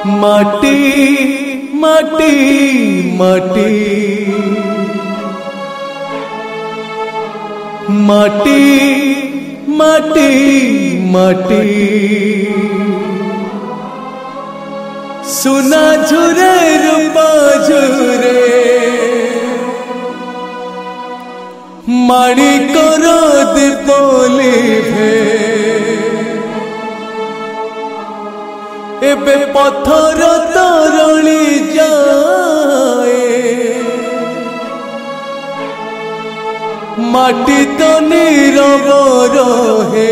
माटी माटी माटी माटी माटी माटी सुना झुरे रूपा झुरे माणी करो दीपोली भे एबे पथर तरली जाए माटी तो नीरव रहे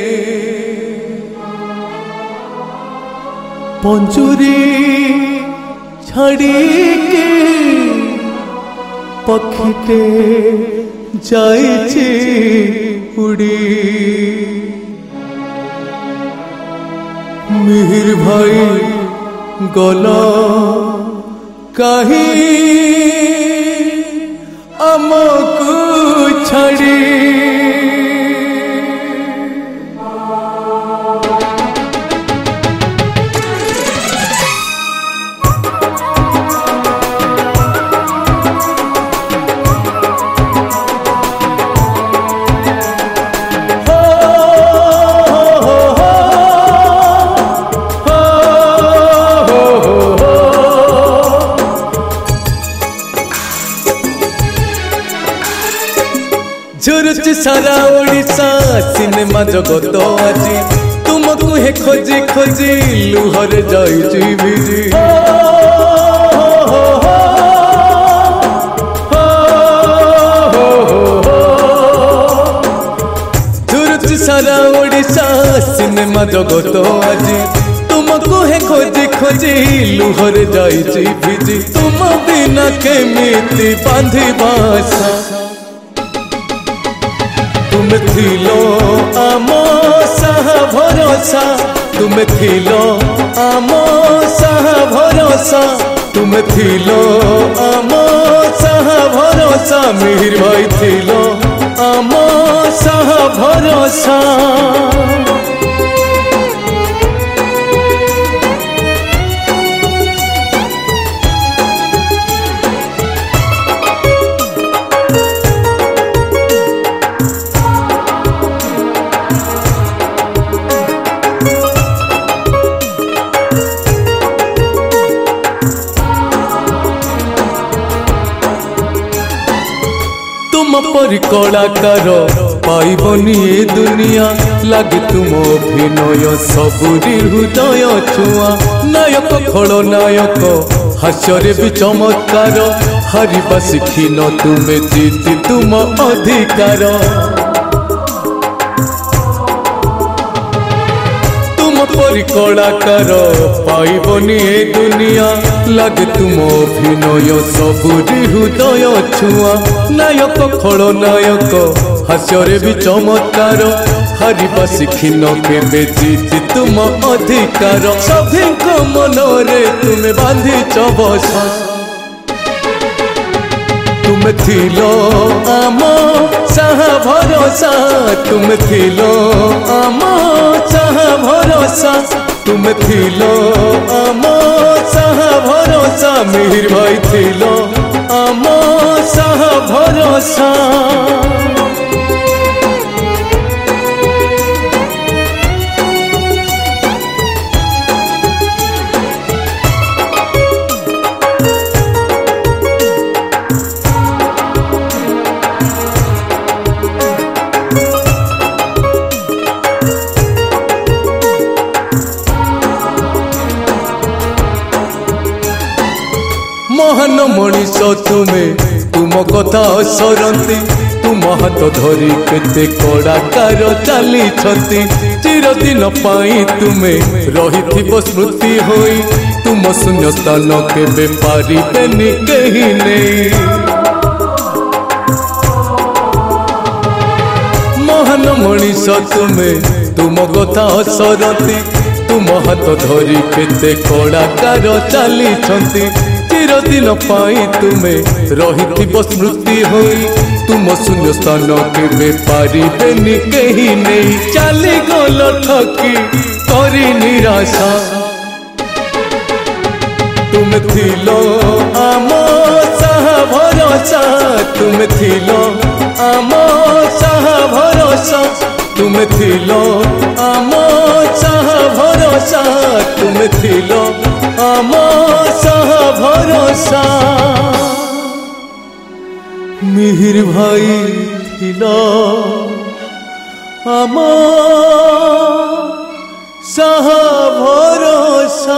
पंजुरी छाड़ी के पक्षीटे जाइछे उड़ी मिहिर भाई गला कहीं आमको छाड़ी झुरुच सारा ओडिशा सिनेमा जगत आजी तुमको हे खोजी खोजी लुहर जाइछि बिजी झुरुच सारा ओडिशा सिनेमा जगत आजी तुमको हे खोजी खोजी लुहर जाइछि बिजी तुम बिना केमिति बांधी बासा तुम थिलो आमो साहा भरोसा तुम थिलो आमो साहा भरोसा तुम थिलो आमो साहा भरोसा मिहिर भाई थिलो आमो साहा भरोसा तुम पर कलाकार पाइबनी ए दुनिया लगे तुम अभिनय सबुरी हृदय छुआ नायक खल नायक हास्ୟରେ भी चमत्कार हारिबा शिखिन तुमे जीति तुम अधिकार तुम पर कलाकार पाइबनी ए दुनिया लगे तुम अभिनय सबुरी हृदय छुआ नायक खल नायक हास्ୟରେ भी चमत्कार हारिबा शिखिन केबे जीति तुम अधिकार सभी मनरे तुमे बांधिच बसा तुम थिलो आमो साहा भरोसा तुम थिलो आमो साहा भरोसा तुम थिलो आमो साहा भरोसा मिहिर भाई थिलो आमो साहा भरोसा महान मनीष तुमे तुम कथा सरंती तुम हाथ धरी केते कड़ाकार चली चिरदिन पाई तुमे रही स्मृति होई तुम शून्य स्थान केबे पारिबेनि केहि नहीं महान मनीष तुमे तुम कथा सरंती तुम हाथ धरी केते कड़ाकार चली चिरदिन पाई तुमे रही स्मृति होई तुम शून्य स्थान केबे पारिबेनि केहि नहीं चली गल ठकी करी निराशा तुम थिलो आमो साहा भरोसा तुम थिलो आमो साहा भरोसा तुम थिलो आमो साहा भरोसा तुम थिलो आमो साहा भरोसा मिहिर भाई थिलो आमो साहा भरोसा।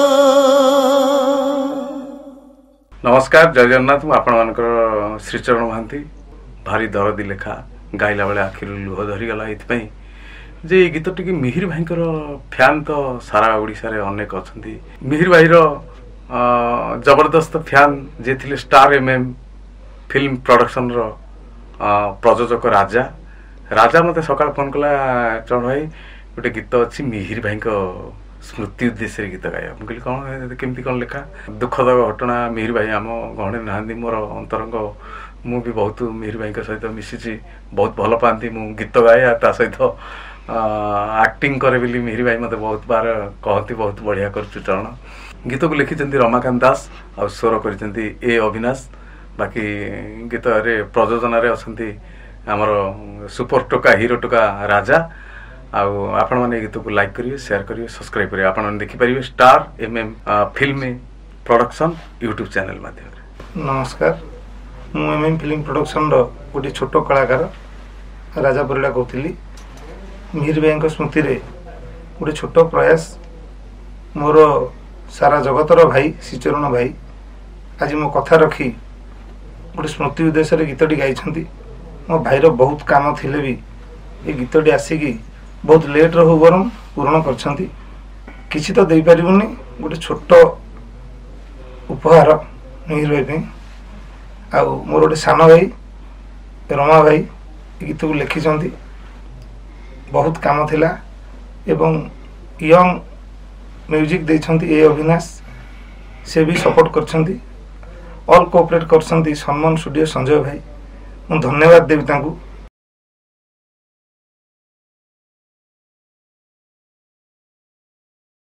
नमस्कार, जय जगन्नाथ। आपण मानकर श्रीचरण महांती भारी दरदी लेखा गाइला बेले आखिर लुह धरीगला ये जे गीत टी मिहिर भाई फैन तो सारा ओडिशा रे अनेक अच्छा। मिहिर भाई जबरदस्त फैन जे थिले स्टार एमएम फिल्म प्रोडक्शन रो प्रयोजक राजा राजा मते सकाळ फोन कला चढ़ भाई गोटे गीत अच्छी मिहिर भाई स्मृति उद्देश्य गीत गाया। मुझे कौन केमती कौन लेखा दुखद घटना मिहिर भाई आम गहणे ना मोर अंतरंग मु भी बहुत मिहिर भाई सहित मिशिची बहुत भल पाती मु गीत गाए ता सहित एक्टिंग करे बोली मिहिर भाई मत बहुत बार कहती बहुत बढ़िया कर चरण गीत को लिखी रमाकांत दास और स्वर कर ए अविनाश। बाकी गीत रे प्रयोजन अच्छा आमर सुपर टोका हीरो टोका राजा। आपण मैंने गीत को लाइक करिए, शेयर करिए, सब्सक्राइब करिए। आपण देखि पारिबे star MM film production YouTube channel माध्यम। नमस्कार, मु एमएम फिल्म प्रोडक्शन रो गोटे छोट कलाकार राजा परिड़ा कहती। मिहिर भाई स्मृति रे गोटे छोट प्रयास मोर सारा जगतर भाई श्रीचरण भाई आज मो कथा रखी गोटे स्मृति उद्देश्य गीतटी गाई। मो भाईर बहुत काम थिले भी ये गीतटी आसिकी बहुत लेट रो बरम पूर्ण कर किसी तो दे पारिबुनी गोटे छोट उपहार मिहिर भाई आ मोर गोटे सान भाई रमा भाई गीत को लिखिं बहुत काम थिला एवं यंग म्यूजिक देइछंती ए अविनाश से भी सपोर्ट करछंती ऑल कोऑपरेट करछंती सम्मान स्टूडियो संजय भाई मु धन्यवाद देवी तांकू।